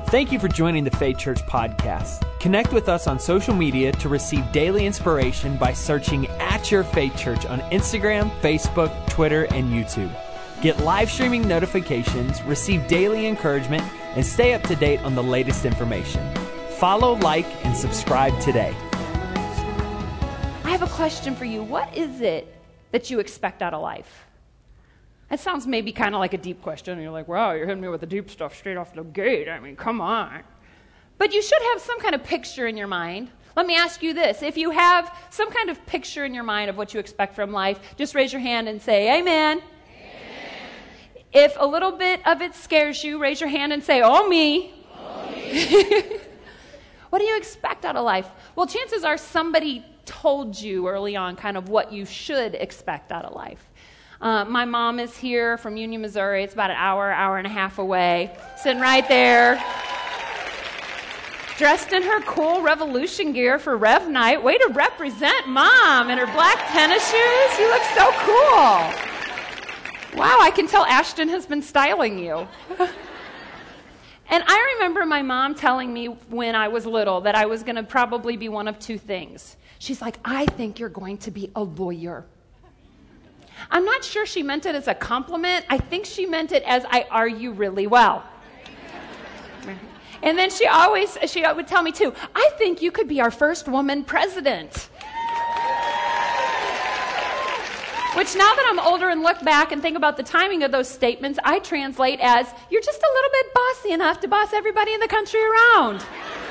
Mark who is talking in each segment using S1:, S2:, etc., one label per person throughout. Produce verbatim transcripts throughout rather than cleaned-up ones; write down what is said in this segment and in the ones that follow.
S1: Thank you for joining the Faith Church podcast. Connect with us on social media to receive daily inspiration by searching at Your Faith Church on Instagram, Facebook, Twitter, and YouTube. Get live streaming notifications, receive daily encouragement, and stay up to date on the latest information. Follow, like, and subscribe today.
S2: I have a question for you. What is it that you expect out of life? That sounds maybe kind of like a deep question. And you're like, wow, you're hitting me with the deep stuff straight off the gate. I mean, come on. But you should have some kind of picture in your mind. Let me ask you this. If you have some kind of picture in your mind of what you expect from life, just raise your hand and say, amen. Amen. If a little bit of it scares you, raise your hand and say, oh, me. Oh, me. What do you expect out of life? Well, chances are somebody told you early on kind of what you should expect out of life. Uh, my mom is here from Union, Missouri. It's about an hour, hour and a half away, sitting right there, dressed in her cool Revolution gear for Rev Night. Way to represent Mom in her black tennis shoes. You look so cool. Wow, I can tell Ashton has been styling you. And I remember my mom telling me when I was little that I was going to probably be one of two things. She's like, I think you're going to be a lawyer. I'm not sure she meant it as a compliment. I think she meant it as I argue really well. And then she always, she would tell me too, I think you could be our first woman president. Which now that I'm older and look back and think about the timing of those statements, I translate as, you're just a little bit bossy enough to boss everybody in the country around.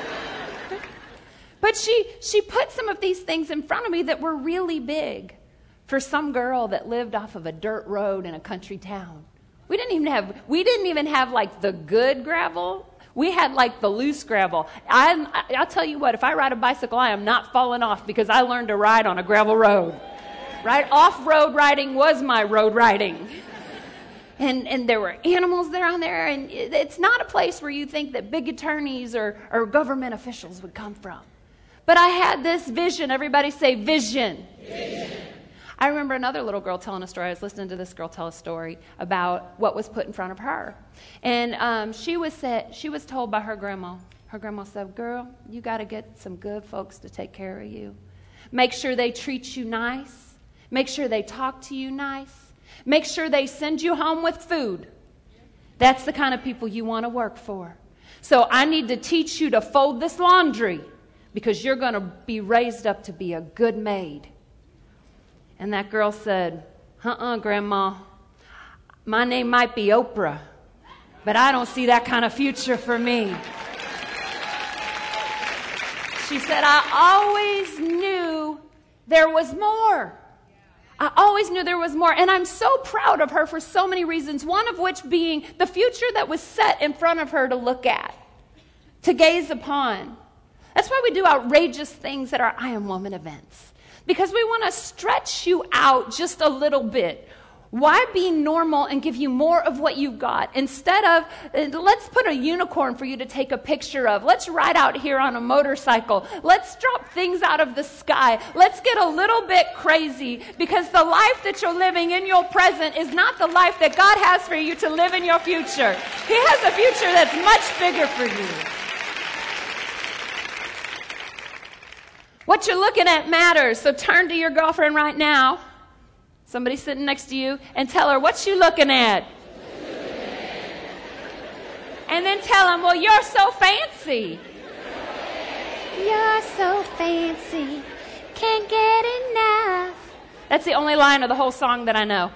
S2: But she, she put some of these things in front of me that were really big. For some girl that lived off of a dirt road in a country town. We didn't even have, we didn't even have like the good gravel. We had like the loose gravel. I, I'll tell you what, if I ride a bicycle, I am not falling off because I learned to ride on a gravel road. Right? Off-road riding was my road riding. And and there were animals there on there. And it's not a place where you think that big attorneys or, or government officials would come from. But I had this vision. Everybody say vision. Vision. I remember another little girl telling a story. I was listening to this girl tell a story about what was put in front of her. And um, she was said, she was told by her grandma, her grandma said, girl, you got to get some good folks to take care of you. Make sure they treat you nice. Make sure they talk to you nice. Make sure they send you home with food. That's the kind of people you want to work for. So I need to teach you to fold this laundry because you're going to be raised up to be a good maid. And that girl said, uh-uh, Grandma, my name might be Oprah, but I don't see that kind of future for me. She said, I always knew there was more. I always knew there was more. And I'm so proud of her for so many reasons, one of which being the future that was set in front of her to look at, to gaze upon. That's why we do outrageous things at our I Am Woman events. Because we want to stretch you out just a little bit. Why be normal and give you more of what you've got? Instead of, uh, let's put a unicorn for you to take a picture of. Let's ride out here on a motorcycle. Let's drop things out of the sky. Let's get a little bit crazy. Because the life that you're living in your present is not the life that God has for you to live in your future. He has a future that's much bigger for you. What you're looking at matters. So turn to your girlfriend right now, somebody sitting next to you, and tell her, what you looking at? And then tell them, well, you're so fancy. You're so fancy. Can't get enough. That's the only line of the whole song that I know.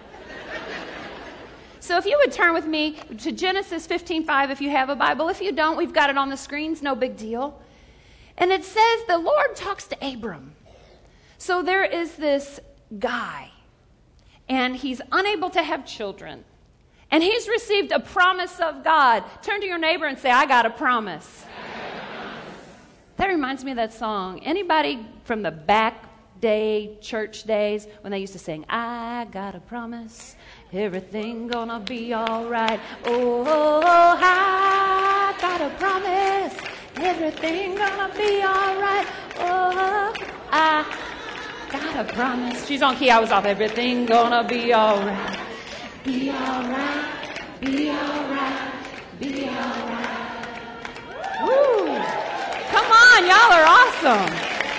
S2: So if you would turn with me to Genesis fifteen five if you have a Bible. If you don't, we've got it on the screens. No big deal. And it says the Lord talks to Abram. So there is this guy, and he's unable to have children. And he's received a promise of God. Turn to your neighbor and say, I got a promise. That reminds me of that song. Anybody from the back day, church days, when they used to sing, I got a promise, everything gonna be all right. Oh, I got a promise, everything gonna be all right. Oh, I got a promise. She's on key, I was off. Everything gonna be all right. Be all right, be all right, be all right. awesome.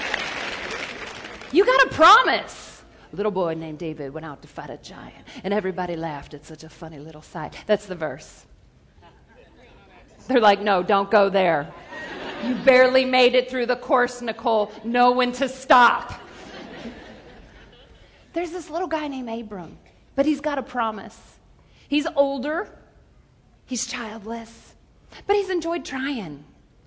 S2: You got a promise. A little boy named David went out to fight a giant, and everybody laughed at such a funny little sight. That's the verse. They're like, no, don't go there. You barely made it through the course, Nicole. Know when to stop. There's this little guy named Abram, but he's got a promise. He's older. He's childless, but he's enjoyed trying.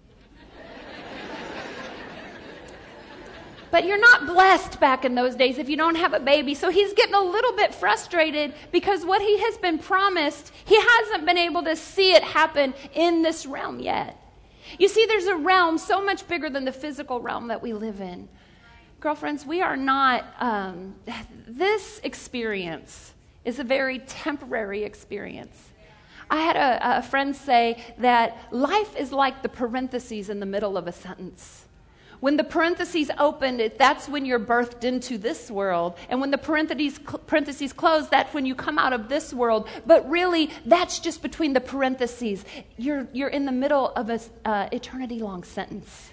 S2: But you're not blessed back in those days if you don't have a baby. So he's getting a little bit frustrated because what he has been promised, he hasn't been able to see it happen in this realm yet. You see, there's a realm so much bigger than the physical realm that we live in. Girlfriends, we are not, um, this experience is a very temporary experience. I had a, a friend say that life is like the parentheses in the middle of a sentence. When the parentheses open, it, that's when you're birthed into this world. And when the parentheses, parentheses close, that's when you come out of this world. But really, that's just between the parentheses. You're, you're in the middle of an uh, eternity-long sentence.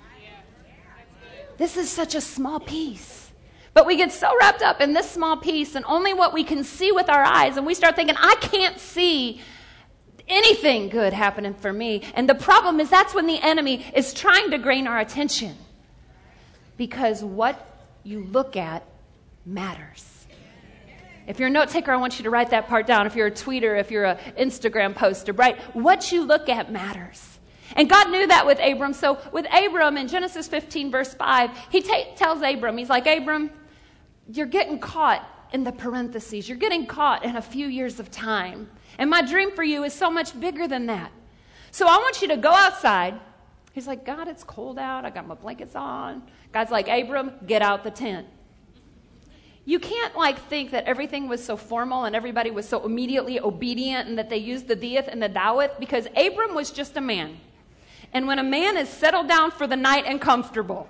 S2: This is such a small piece. But we get so wrapped up in this small piece and only what we can see with our eyes. And we start thinking, I can't see anything good happening for me. And the problem is that's when the enemy is trying to gain our attention. Because what you look at matters. If you're a note taker, I want you to write that part down. If you're a tweeter, if you're an Instagram poster, right? What you look at matters. And God knew that with Abram. So with Abram in Genesis fifteen verse five, he ta- tells Abram, he's like, Abram, you're getting caught in the parentheses. You're getting caught in a few years of time. And my dream for you is so much bigger than that. So I want you to go outside. He's like, God, it's cold out. I got my blankets on. God's like, Abram, get out the tent. You can't like think that everything was so formal and everybody was so immediately obedient and that they used the dieth and the thoueth, because Abram was just a man. And when a man is settled down for the night and comfortable,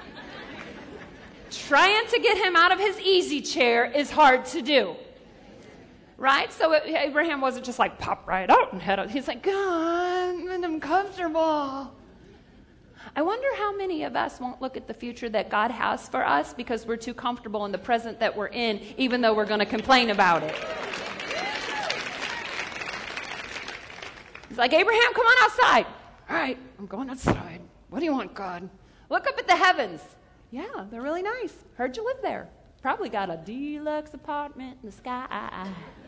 S2: trying to get him out of his easy chair is hard to do. Right? So Abraham wasn't just like, pop right out and head out. He's like, God, I'm comfortable. I wonder how many of us won't look at the future that God has for us because we're too comfortable in the present that we're in, even though we're going to complain about it. He's like, Abraham, come on outside. All right, I'm going outside. What do you want, God? Look up at the heavens. Yeah, they're really nice. Heard you live there. Probably got a deluxe apartment in the sky.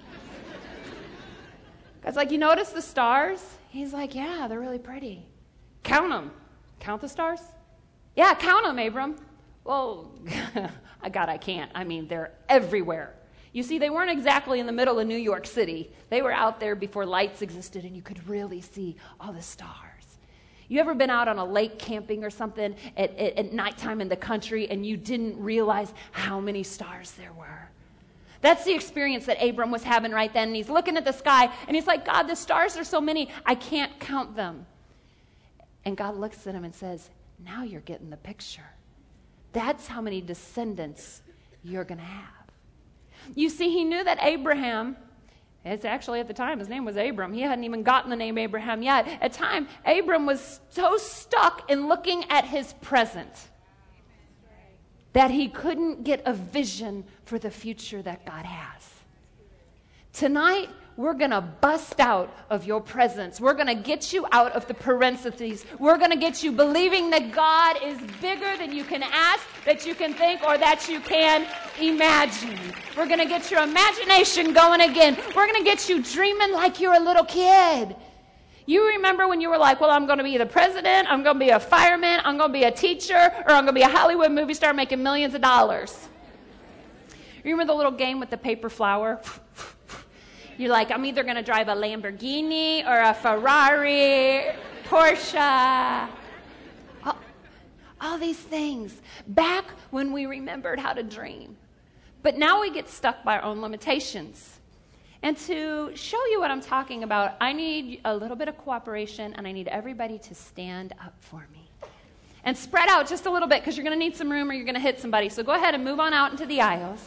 S2: God's like, you notice the stars? He's like, yeah, they're really pretty. Count them. Count the stars? Yeah, count them, Abram. Well, God, I can't. I mean, they're everywhere. You see, they weren't exactly in the middle of New York City. They were out there before lights existed, and you could really see all the stars. You ever been out on a lake camping or something at, at, at nighttime in the country, and you didn't realize how many stars there were? That's the experience that Abram was having right then. And he's looking at the sky, and he's like, God, the stars are so many, I can't count them. And God looks at him and says, now you're getting the picture. That's how many descendants you're going to have. You see, he knew that Abraham, it's actually at the time, his name was Abram. He hadn't even gotten the name Abraham yet. At the time, Abram was so stuck in looking at his present that he couldn't get a vision for the future that God has. Tonight, we're going to bust out of your presence. We're going to get you out of the parentheses. We're going to get you believing that God is bigger than you can ask, that you can think, or that you can imagine. We're going to get your imagination going again. We're going to get you dreaming like you're a little kid. You remember when you were like, well, I'm going to be the president, I'm going to be a fireman, I'm going to be a teacher, or I'm going to be a Hollywood movie star making millions of dollars. You remember the little game with the paper flower? You're like, I'm either going to drive a Lamborghini or a Ferrari, Porsche. All, all these things. Back when we remembered how to dream. But now we get stuck by our own limitations. And to show you what I'm talking about, I need a little bit of cooperation, and I need everybody to stand up for me. And spread out just a little bit, because you're going to need some room or you're going to hit somebody. So go ahead and move on out into the aisles.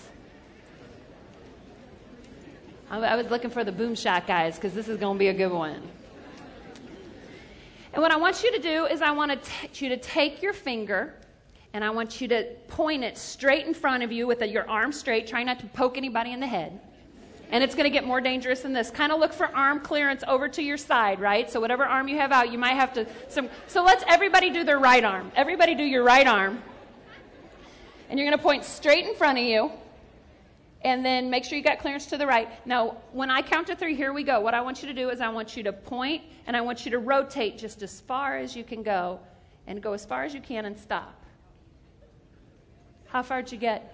S2: I was looking for the boom shot guys, because this is going to be a good one. And what I want you to do is I want to t- you to take your finger and I want you to point it straight in front of you with your arm straight. Try not to poke anybody in the head. And it's going to get more dangerous than this. Kind of look for arm clearance over to your side, right? So whatever arm you have out, you might have to... Some, so let's everybody do their right arm. Everybody do your right arm. And you're going to point straight in front of you. And then make sure you got clearance to the right. Now, when I count to three, here we go. What I want you to do is I want you to point, and I want you to rotate just as far as you can go. And go as far as you can and stop. How far did you get?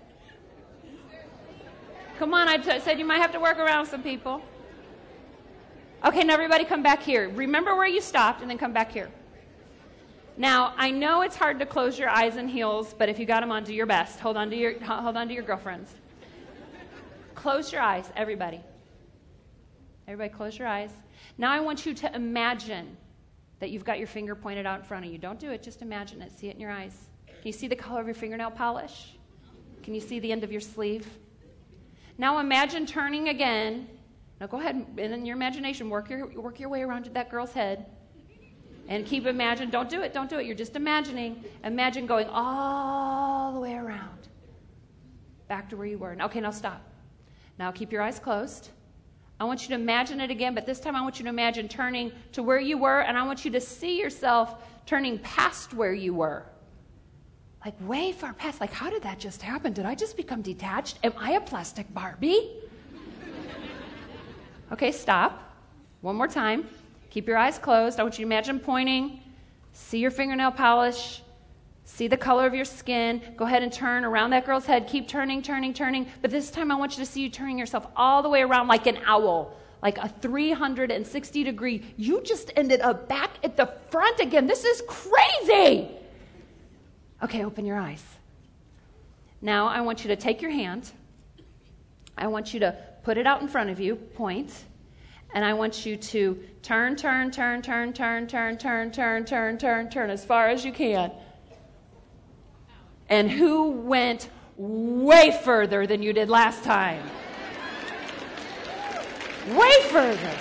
S2: Come on, I t- said you might have to work around some people. Okay, now everybody come back here. Remember where you stopped and then come back here. Now, I know it's hard to close your eyes and heels, but if you got them on, do your best. Hold on to your, hold on to your girlfriends. Close your eyes, everybody. Everybody close your eyes. Now I want you to imagine that you've got your finger pointed out in front of you. Don't do it, just imagine it. See it in your eyes. Can you see the color of your fingernail polish? Can you see the end of your sleeve? Now imagine turning again. Now go ahead and in your imagination, work your, work your way around to that girl's head. And keep imagining. Don't do it, don't do it. You're just imagining. Imagine going all the way around. Back to where you were. Okay, now stop. Now keep your eyes closed. I want you to imagine it again, but this time I want you to imagine turning to where you were, and I want you to see yourself turning past where you were. Like way far past. Like, how did that just happen? Did I just become detached? Am I a plastic Barbie? Okay, stop. One more time. Keep your eyes closed. I want you to imagine pointing. See your fingernail polish. See the color of your skin. Go ahead and turn around that girl's head. Keep turning, turning, turning. But this time I want you to see you turning yourself all the way around like an owl. Like a three hundred sixty degree. You just ended up back at the front again. This is crazy. Okay, open your eyes. Now I want you to take your hand. I want you to put it out in front of you, point, and I want you to turn, turn, turn, turn, turn, turn, turn, turn, turn, turn, turn as far as you can. And who went way further than you did last time? Way further.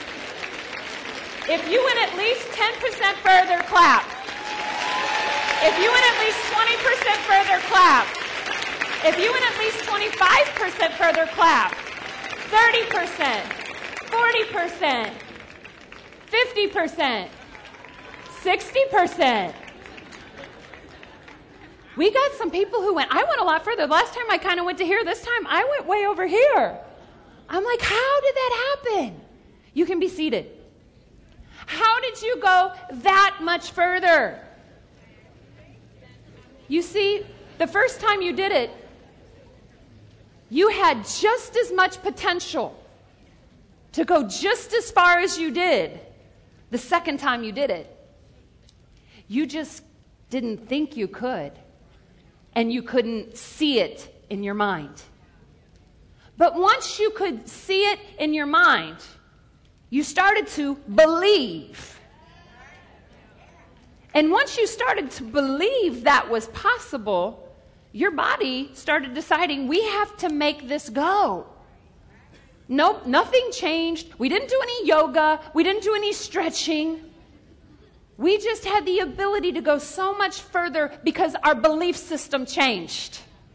S2: If you went at least ten percent further, clap. If you went at least twenty percent further, clap. If you went at least twenty-five percent further, clap. thirty percent, forty percent, fifty percent, sixty percent. We got some people who went, I went a lot further. Last time I kind of went to here. This time I went way over here. I'm like, how did that happen? You can be seated. How did you go that much further? You see, the first time you did it, you had just as much potential to go just as far as you did the second time you did it. You just didn't think you could, and you couldn't see it in your mind. But once you could see it in your mind, you started to believe. And once you started to believe that was possible, your body started deciding, we have to make this go. Nope, nothing changed. We didn't do any yoga. We didn't do any stretching. We just had the ability to go so much further because our belief system changed.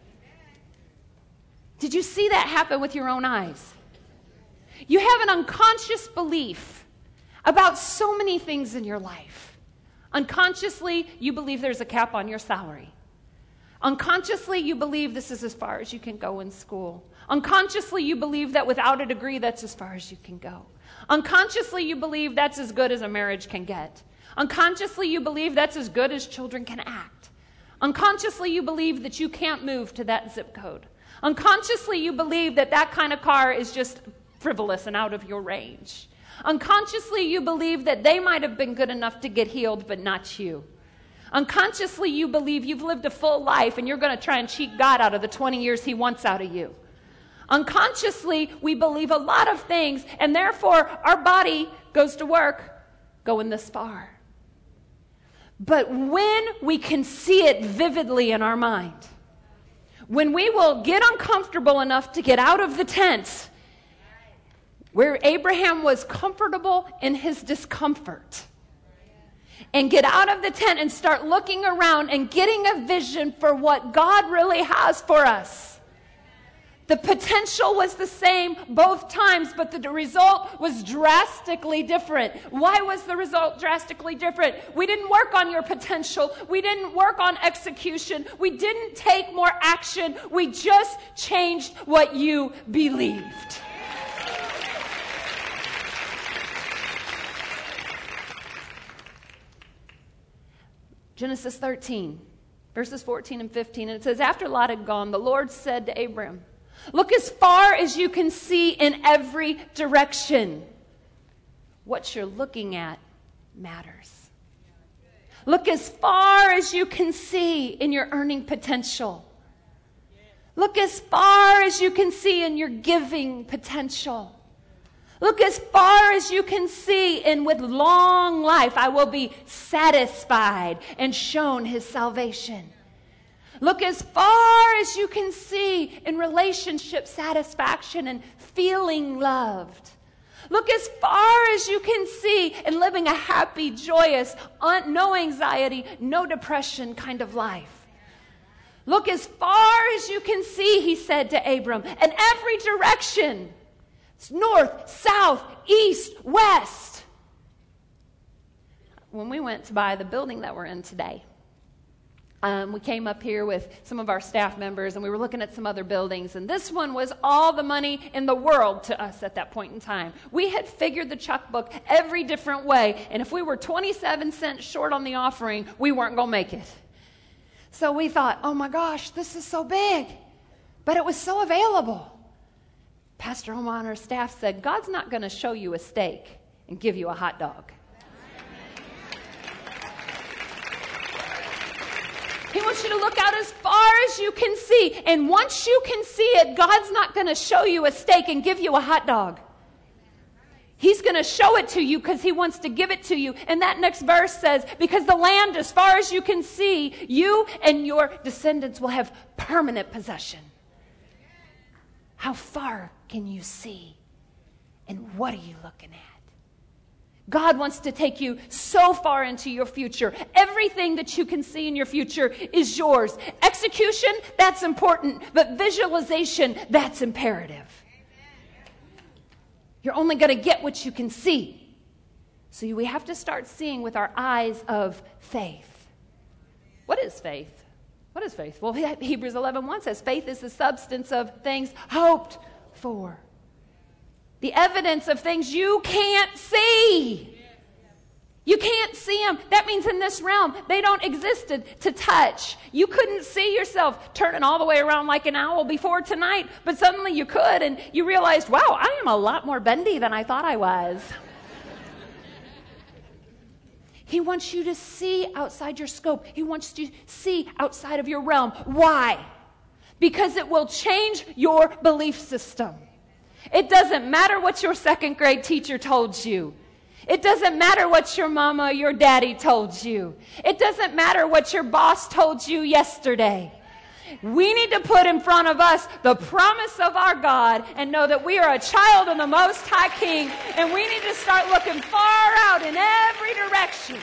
S2: Did you see that happen with your own eyes? You have an unconscious belief about so many things in your life. Unconsciously, you believe there's a cap on your salary. Unconsciously, you believe this is as far as you can go in school. Unconsciously, you believe that without a degree, that's as far as you can go. Unconsciously, you believe that's as good as a marriage can get. Unconsciously, you believe that's as good as children can act. Unconsciously, you believe that you can't move to that zip code. Unconsciously, you believe that that kind of car is just frivolous and out of your range. Unconsciously, you believe that they might have been good enough to get healed, but not you. Unconsciously, you believe you've lived a full life and you're going to try and cheat God out of the twenty years he wants out of you. Unconsciously, we believe a lot of things, and therefore our body goes to work going this far. But when we can see it vividly in our mind, when we will get uncomfortable enough to get out of the tent, where Abraham was comfortable in his discomfort, and get out of the tent and start looking around and getting a vision for what God really has for us. The potential was the same both times, but the result was drastically different. Why was the result drastically different? We didn't work on your potential. We didn't work on execution. We didn't take more action. We just changed what you believed. Genesis thirteen, verses fourteen and fifteen, and it says, after Lot had gone, the Lord said to Abram, look as far as you can see in every direction. What you're looking at matters. Look as far as you can see in your earning potential. Look as far as you can see in your giving potential. Look as far as you can see, and with long life I will be satisfied and shown his salvation. Look as far as you can see in relationship satisfaction and feeling loved. Look as far as you can see in living a happy, joyous, no anxiety, no depression kind of life. Look as far as you can see, he said to Abram, in every direction. It's north, south, east, west. When we went to buy the building that we're in today, Um, we came up here with some of our staff members, and we were looking at some other buildings, and this one was all the money in the world to us at that point in time. We had figured the checkbook every different way, and if we were twenty-seven cents short on the offering, we weren't going to make it. So we thought, oh my gosh, this is so big, but it was so available. Pastor Oma and our staff said, God's not going to show you a steak and give you a hot dog. He wants you to look out as far as you can see. And once you can see it, God's not going to show you a steak and give you a hot dog. He's going to show it to you because he wants to give it to you. And that next verse says, because the land as far as you can see, you and your descendants will have permanent possession. How far can you see? And what are you looking at? God wants to take you so far into your future. Everything that you can see in your future is yours. Execution, that's important. But visualization, that's imperative. You're only going to get what you can see. So we have to start seeing with our eyes of faith. What is faith? What is faith? Well, Hebrews eleven one says, faith is the substance of things hoped for. The evidence of things you can't see. You can't see them. That means in this realm, they don't exist to, to touch. You couldn't see yourself turning all the way around like an owl before tonight, but suddenly you could, and you realized, wow, I am a lot more bendy than I thought I was. He wants you to see outside your scope. He wants you to see outside of your realm. Why? Because it will change your belief system. It doesn't matter what your second grade teacher told you. It doesn't matter what your mama or your daddy told you. It doesn't matter what your boss told you yesterday. We need to put in front of us the promise of our God and know that we are a child of the Most High King, and we need to start looking far out in every direction.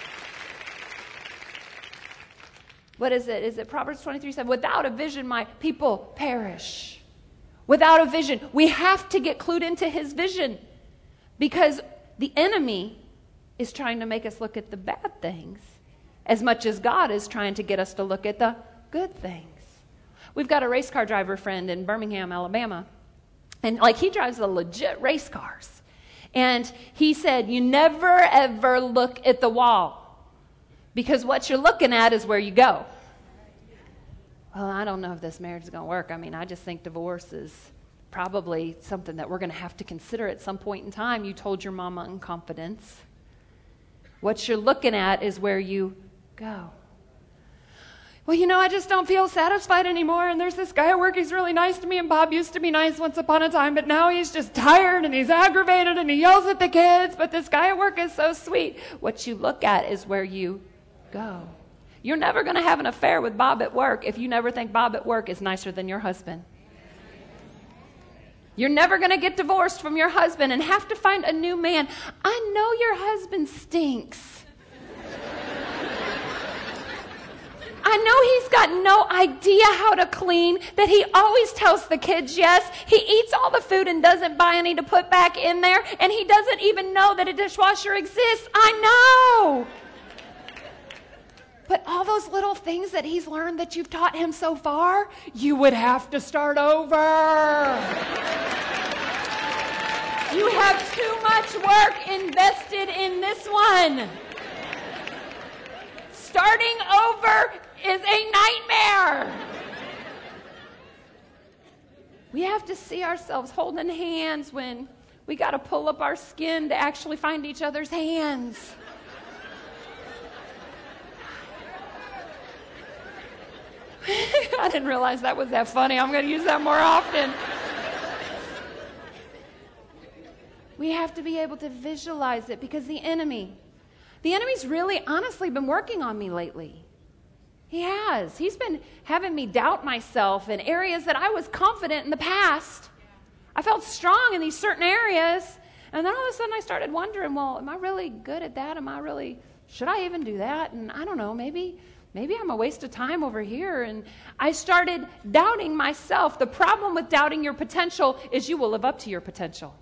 S2: What is it? Is it Proverbs twenty-three seven? Without a vision, my people perish. Without a vision. We have to get clued into his vision, because the enemy is trying to make us look at the bad things as much as God is trying to get us to look at the good things. We've got a race car driver friend in Birmingham, Alabama, and like he drives the legit race cars. And he said, you never ever look at the wall, because what you're looking at is where you go. Well, I don't know if this marriage is going to work. I mean, I just think divorce is probably something that we're going to have to consider at some point in time. You told your mama in confidence. What you're looking at is where you go. Well, you know, I just don't feel satisfied anymore, and there's this guy at work, he's really nice to me, and Bob used to be nice once upon a time, but now he's just tired, and he's aggravated, and he yells at the kids, but this guy at work is so sweet. What you look at is where you go. You're never going to have an affair with Bob at work if you never think Bob at work is nicer than your husband. You're never going to get divorced from your husband and have to find a new man. I know your husband stinks. I know he's got no idea how to clean, that he always tells the kids yes. He eats all the food and doesn't buy any to put back in there, and he doesn't even know that a dishwasher exists. I know. But all those little things that he's learned that you've taught him so far, you would have to start over. You have too much work invested in this one. Starting over is a nightmare. We have to see ourselves holding hands when we got to pull up our skin to actually find each other's hands. I didn't realize that was that funny. I'm going to use that more often. We have to be able to visualize it because the enemy, the enemy's really honestly been working on me lately. He has. He's been having me doubt myself in areas that I was confident in the past. I felt strong in these certain areas. And then all of a sudden I started wondering, well, am I really good at that? Am I really, should I even do that? And I don't know, maybe... Maybe I'm a waste of time over here. And I started doubting myself. The problem with doubting your potential is you will live up to your potential.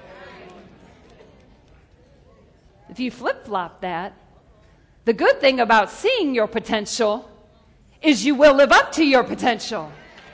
S2: If you flip-flop that, the good thing about seeing your potential is you will live up to your potential.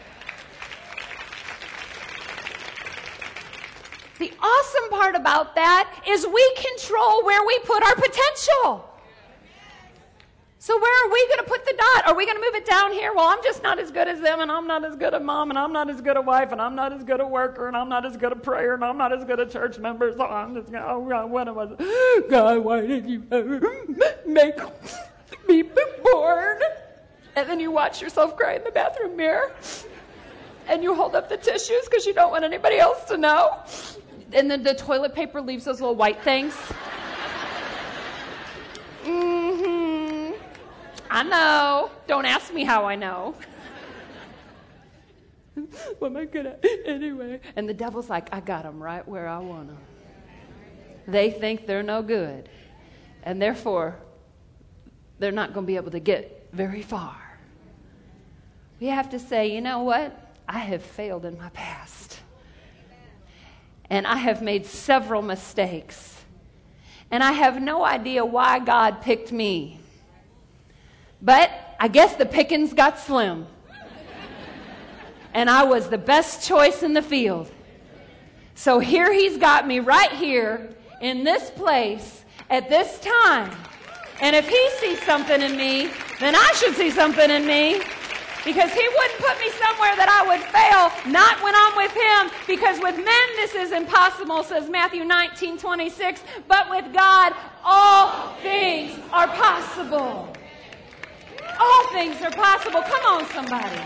S2: The awesome part about that is we control where we put our potential. So where are we going to put the dot? Are we going to move it down here? Well, I'm just not as good as them, and I'm not as good a mom, and I'm not as good a wife, and I'm not as good a worker, and I'm not as good a prayer, and I'm not as good a church member. So I'm just going to, oh God, when was it? God, why did you ever make me born? And then you watch yourself cry in the bathroom mirror, and you hold up the tissues because you don't want anybody else to know. And then the toilet paper leaves those little white things. Mm-hmm. I know. Don't ask me how I know. What am I good at anyway? And the devil's like, I got them right where I want them. They think they're no good. And therefore, they're not going to be able to get very far. We have to say, you know what? I have failed in my past. And I have made several mistakes. And I have no idea why God picked me. But I guess the pickings got slim. And I was the best choice in the field. So here he's got me right here in this place at this time. And if he sees something in me, then I should see something in me. Because he wouldn't put me somewhere that I would fail, not when I'm with him. Because with men this is impossible, says Matthew nineteen twenty-six. But with God, all things are possible. All things are possible. Come on, somebody.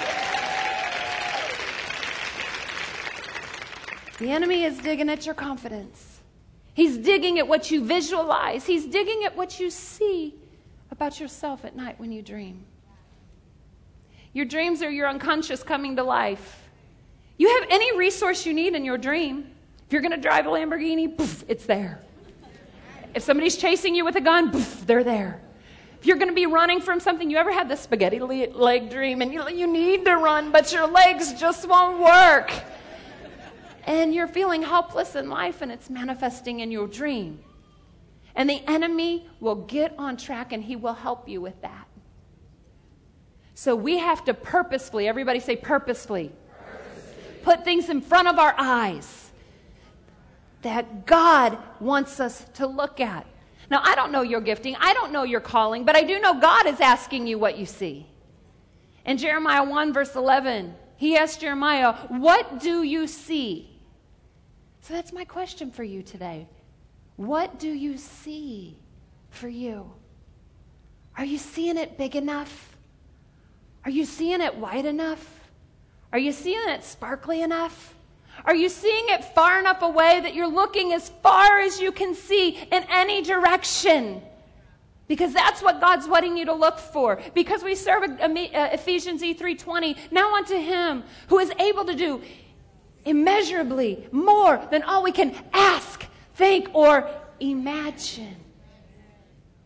S2: The enemy is digging at your confidence. He's digging at what you visualize. He's digging at what you see about yourself at night when you dream. Your dreams are your unconscious coming to life. You have any resource you need in your dream. If you're going to drive a Lamborghini, poof, it's there. If somebody's chasing you with a gun, poof, they're there. If you're going to be running from something, you ever had the spaghetti leg dream and you, you need to run, but your legs just won't work. And you're feeling helpless in life and it's manifesting in your dream. And the enemy will get on track and he will help you with that. So we have to purposefully, everybody say purposefully, purposefully, put things in front of our eyes that God wants us to look at. Now, I don't know your gifting. I don't know your calling, but I do know God is asking you what you see. In Jeremiah one, verse eleven, he asked Jeremiah, what do you see? So that's my question for you today. What do you see for you? Are you seeing it big enough? Are you seeing it wide enough? Are you seeing it sparkly enough? Are you seeing it far enough away that you're looking as far as you can see in any direction? Because that's what God's wanting you to look for. Because we serve Ephesians three twenty. Now unto him who is able to do immeasurably more than all we can ask, think, or imagine.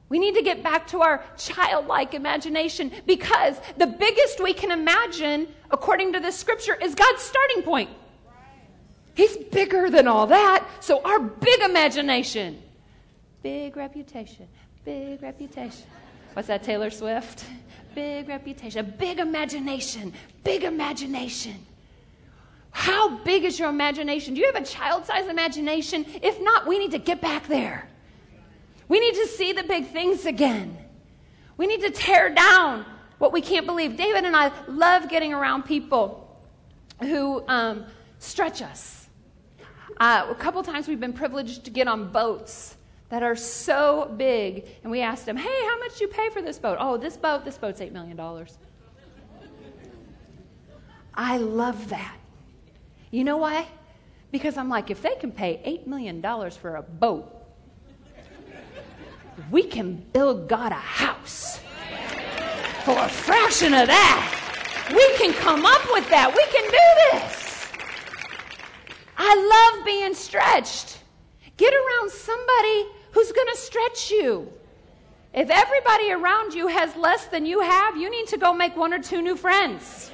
S2: We need to get back to our childlike imagination, because the biggest we can imagine, according to this scripture, is God's starting point. He's bigger than all that, so our big imagination, big reputation, big reputation. What's that, Taylor Swift? Big reputation, big imagination, big imagination. How big is your imagination? Do you have a child-sized imagination? If not, we need to get back there. We need to see the big things again. We need to tear down what we can't believe. David and I love getting around people who um, stretch us. Uh, a couple times we've been privileged to get on boats that are so big, and we asked them, hey, how much do you pay for this boat? Oh, this boat, this boat's eight million dollars. I love that. You know why? Because I'm like, if they can pay eight million dollars for a boat, we can build God a house for a fraction of that. We can come up with that. We can do this. I love being stretched. Get around somebody who's going to stretch you. If everybody around you has less than you have, you need to go make one or two new friends.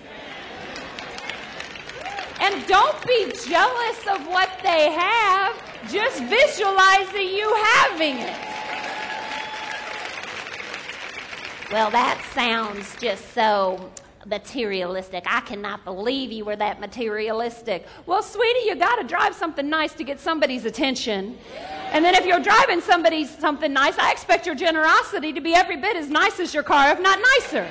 S2: And don't be jealous of what they have. Just visualize you having it.
S3: Well, that sounds just so materialistic. I cannot believe you were that materialistic.
S2: Well, sweetie, you got to drive something nice to get somebody's attention. And then if you're driving somebody something nice, I expect your generosity to be every bit as nice as your car, if not nicer.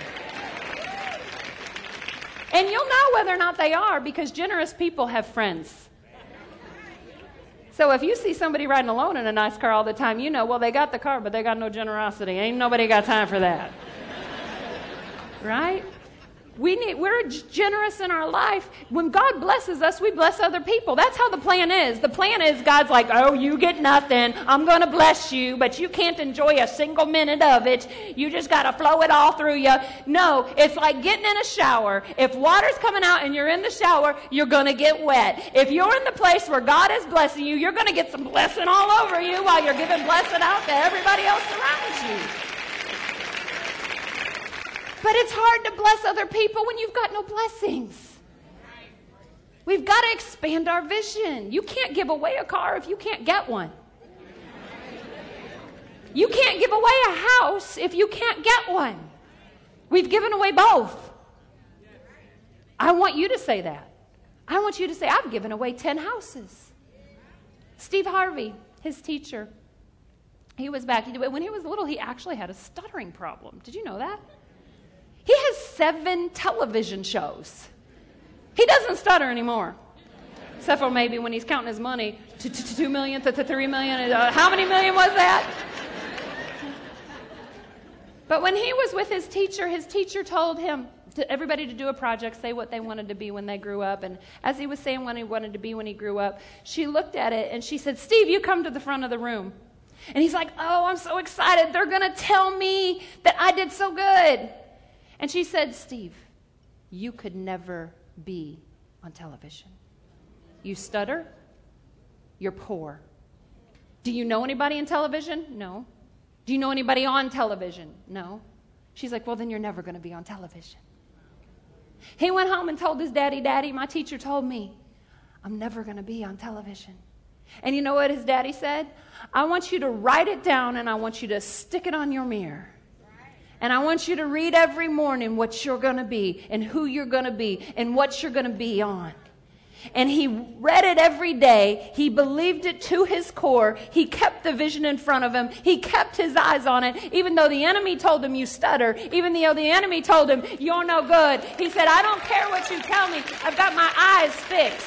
S2: And you'll know whether or not they are, because generous people have friends. So if you see somebody riding alone in a nice car all the time, you know, well, they got the car, but they got no generosity. Ain't nobody got time for that. Right? We need, we're generous in our life. When God blesses us, we bless other people. That's how the plan is. The plan is God's like, oh, you get nothing. I'm going to bless you, but you can't enjoy a single minute of it. You just got to flow it all through you. No, it's like getting in a shower. If water's coming out and you're in the shower, you're going to get wet. If you're in the place where God is blessing you, you're going to get some blessing all over you while you're giving blessing out to everybody else around you. But it's hard to bless other people when you've got no blessings. We've got to expand our vision. You can't give away a car if you can't get one. You can't give away a house if you can't get one. We've given away both. I want you to say that. I want you to say, I've given away ten houses. Steve Harvey, his teacher, he was back. When he was little, he actually had a stuttering problem. Did you know that? He has seven television shows. He doesn't stutter anymore. Except for maybe when he's counting his money. Two million, three million. How many million was that? But when he was with his teacher, his teacher told him, to everybody to do a project, say what they wanted to be when they grew up. And as he was saying what he wanted to be when he grew up, she looked at it and she said, Steve, you come to the front of the room. And he's like, oh, I'm so excited. They're going to tell me that I did so good. And she said, Steve, you could never be on television. You stutter. You're poor. Do you know anybody in television? No. Do you know anybody on television? No. She's like, well, then you're never going to be on television. He went home and told his daddy, Daddy, my teacher told me I'm never going to be on television. And you know what his daddy said? I want you to write it down and I want you to stick it on your mirror. And I want you to read every morning what you're going to be and who you're going to be and what you're going to be on. And he read it every day. He believed it to his core. He kept the vision in front of him. He kept his eyes on it. Even though the enemy told him you stutter, even though the enemy told him you're no good, he said, I don't care what you tell me. I've got my eyes fixed.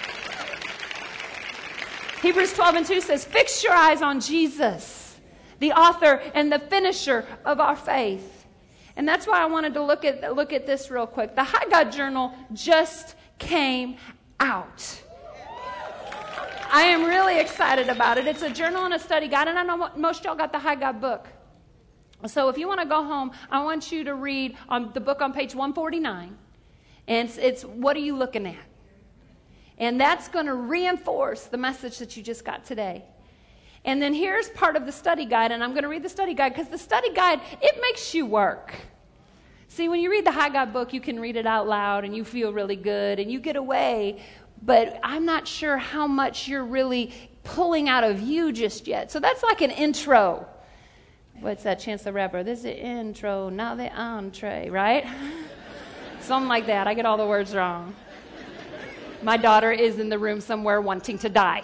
S2: Hebrews twelve and two says, fix your eyes on Jesus, the author and the finisher of our faith. And that's why I wanted to look at look at this real quick. The High God Journal just came out. I am really excited about it. It's a journal and a study guide, and I know most of y'all got the High God book. So if you want to go home, I want you to read on the book on page one forty-nine. And it's, it's what are you looking at? And that's going to reinforce the message that you just got today. And then here's part of the study guide, and I'm going to read the study guide because the study guide, it makes you work. See, when you read the High God book, you can read it out loud and you feel really good and you get away, but I'm not sure how much you're really pulling out of you just yet. So that's like an intro. What's that, Chance the Rapper? This is the intro, not the entree, right? Something like that. I get all the words wrong. My daughter is in the room somewhere wanting to die.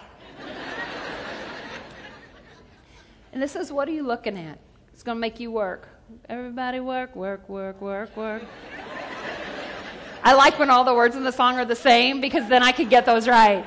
S2: And this is, what are you looking at? It's going to make you work. Everybody work, work, work, work, work. I like when all the words in the song are the same because then I can get those right.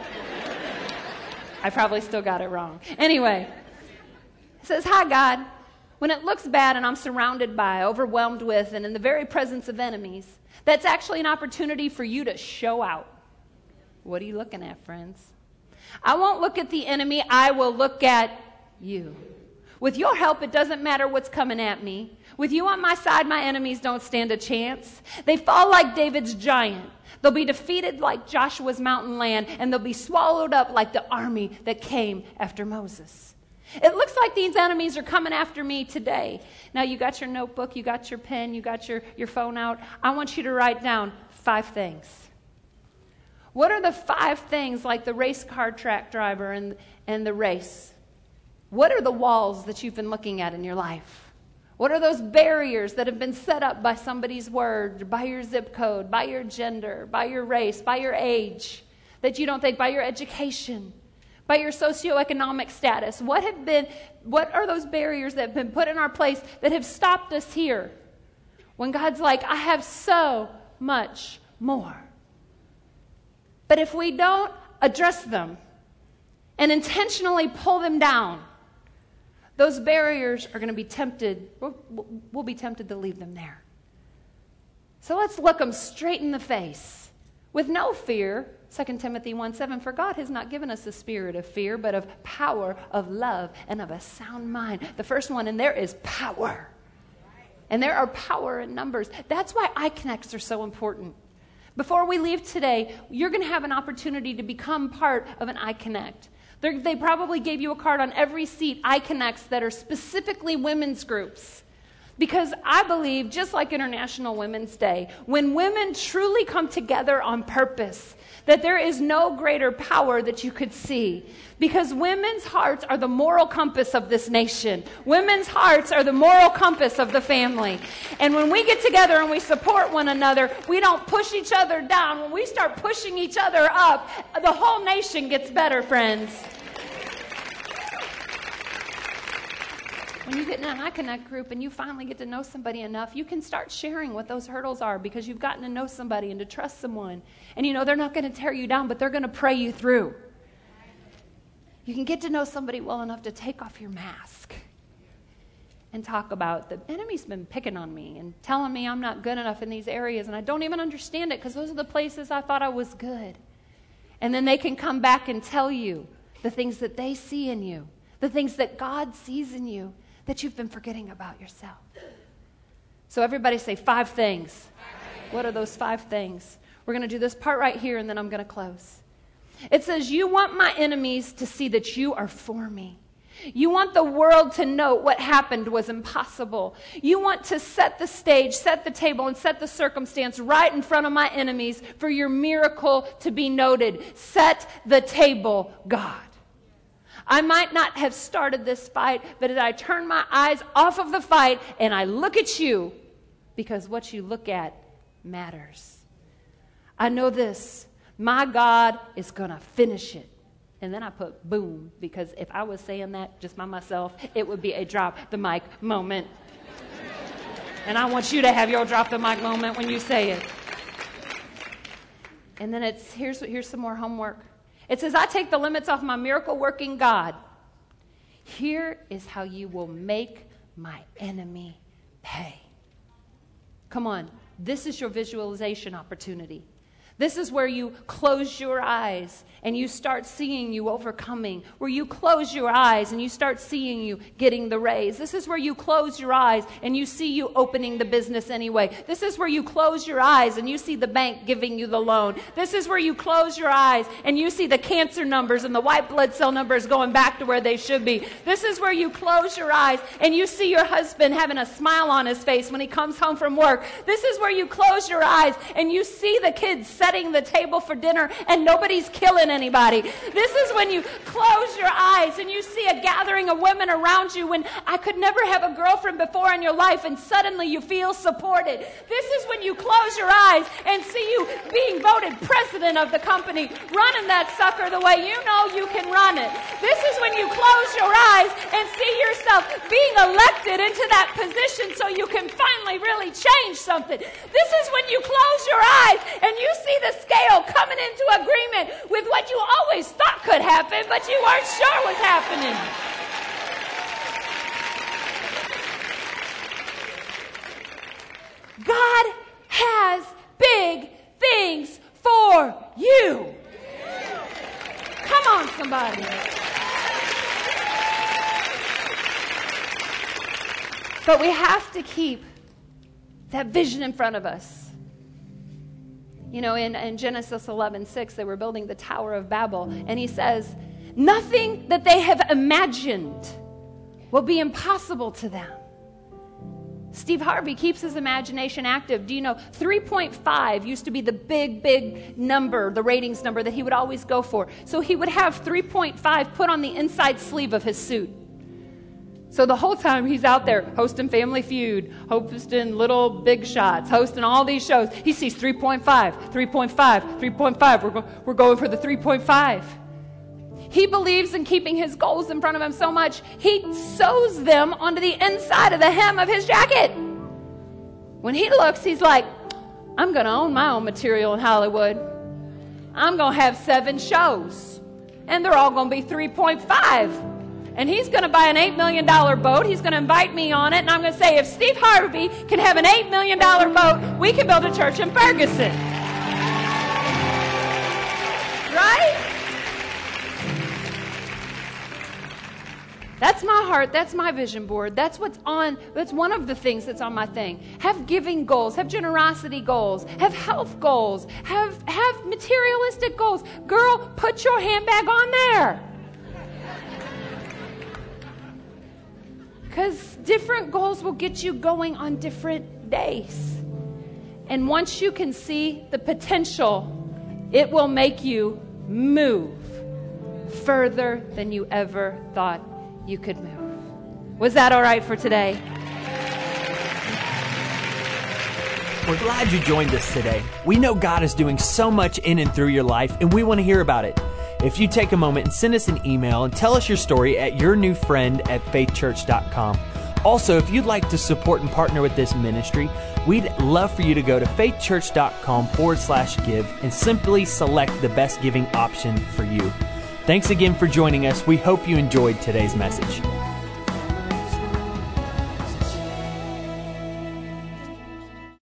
S2: I probably still got it wrong. Anyway, it says, hi, God. When it looks bad and I'm surrounded by, overwhelmed with, and in the very presence of enemies, that's actually an opportunity for you to show out. What are you looking at, friends? I won't look at the enemy. I will look at you. With your help, it doesn't matter what's coming at me. With you on my side, my enemies don't stand a chance. They fall like David's giant. They'll be defeated like Joshua's mountain land, and they'll be swallowed up like the army that came after Moses. It looks like these enemies are coming after me today. Now, you got your notebook, you got your pen, you got your, your phone out. I want you to write down five things. What are the five things, like the race car track driver and, and the race? What are the walls that you've been looking at in your life? What are those barriers that have been set up by somebody's word, by your zip code, by your gender, by your race, by your age, that you don't think, by your education, by your socioeconomic status? What have been, what are those barriers that have been put in our place that have stopped us here? When God's like, I have so much more. But if we don't address them and intentionally pull them down, those barriers are going to be tempted, we'll, we'll be tempted to leave them there. So let's look them straight in the face with no fear. Second Timothy one seven, for God has not given us a spirit of fear, but of power, of love, and of a sound mind. The first one in there is power. And there are power in numbers. That's why iConnects are so important. Before we leave today, you're going to have an opportunity to become part of an iConnect. They're, they probably gave you a card on every seat, iConnects, that are specifically women's groups. Because I believe, just like International Women's Day, when women truly come together on purpose, that there is no greater power that you could see. Because women's hearts are the moral compass of this nation. Women's hearts are the moral compass of the family. And when we get together and we support one another, we don't push each other down. When we start pushing each other up, the whole nation gets better, friends. When you get in an iConnect group and you finally get to know somebody enough, you can start sharing what those hurdles are because you've gotten to know somebody and to trust someone. And you know, they're not going to tear you down, but they're going to pray you through. You can get to know somebody well enough to take off your mask and talk about, the enemy's been picking on me and telling me I'm not good enough in these areas, and I don't even understand it because those are the places I thought I was good. And then they can come back and tell you the things that they see in you, the things that God sees in you, that you've been forgetting about yourself. So everybody say five things. Five. What are those five things? We're going to do this part right here, and then I'm going to close. It says, you want my enemies to see that you are for me. You want the world to know what happened was impossible. You want to set the stage, set the table, and set the circumstance right in front of my enemies for your miracle to be noted. Set the table, God. I might not have started this fight, but as I turn my eyes off of the fight and I look at you, because what you look at matters. I know this. My God is going to finish it. And then I put boom, because if I was saying that just by myself, it would be a drop the mic moment. And I want you to have your drop the mic moment when you say it. And then it's, here's, here's some more homework. It says, I take the limits off my miracle-working God. Here is how you will make my enemy pay. Come on. This is your visualization opportunity. This is where you close your eyes and you start seeing you overcoming. Where you close your eyes and you start seeing you getting the raise. This is where you close your eyes and you see you opening the business anyway. This is where you close your eyes and you see the bank giving you the loan. This is where you close your eyes and you see the cancer numbers and the white blood cell numbers going back to where they should be. This is where you close your eyes and you see your husband having a smile on his face when he comes home from work. This is where you close your eyes and you see the kids setting the table for dinner and nobody's killing anybody. This is when you close your eyes and you see a gathering of women around you when I could never have a girlfriend before in your life and suddenly you feel supported. This is when you close your eyes and see you being voted president of the company, running that sucker the way you know you can run it. This is when you close your eyes and see yourself being elected into that position so you can finally really change something. This is when you close your eyes and you see the scale coming into agreement with what you always thought could happen, but you weren't sure was happening. God has big things for you. Come on, somebody. But we have to keep that vision in front of us. You know, in, in Genesis eleven six, they were building the Tower of Babel, and he says, nothing that they have imagined will be impossible to them. Steve Harvey keeps his imagination active. Do you know, three point five used to be the big, big number, the ratings number that he would always go for. So he would have three point five put on the inside sleeve of his suit. So the whole time he's out there hosting Family Feud, hosting Little Big Shots, hosting all these shows, he sees three point five, three point five, three point five. We're, go- we're going for the three point five. He believes in keeping his goals in front of him so much, he sews them onto the inside of the hem of his jacket. When he looks, he's like, I'm going to own my own material in Hollywood. I'm going to have seven shows, and they're all going to be three point five. And he's going to buy an eight million dollars boat. He's going to invite me on it. And I'm going to say, if Steve Harvey can have an eight million dollars boat, we can build a church in Ferguson. Right? That's my heart. That's my vision board. That's what's on, that's one of the things that's on my thing. Have giving goals. Have generosity goals. Have health goals. Have, have materialistic goals. Girl, put your handbag on there. Because different goals will get you going on different days. And once you can see the potential, it will make you move further than you ever thought you could move. Was that all right for today?
S1: We're glad you joined us today. We know God is doing so much in and through your life, and we want to hear about it. If you take a moment and send us an email and tell us your story at yournewfriend at faith church dot com. Also, if you'd like to support and partner with this ministry, we'd love for you to go to faithchurch.com forward slash give and simply select the best giving option for you. Thanks again for joining us. We hope you enjoyed today's message.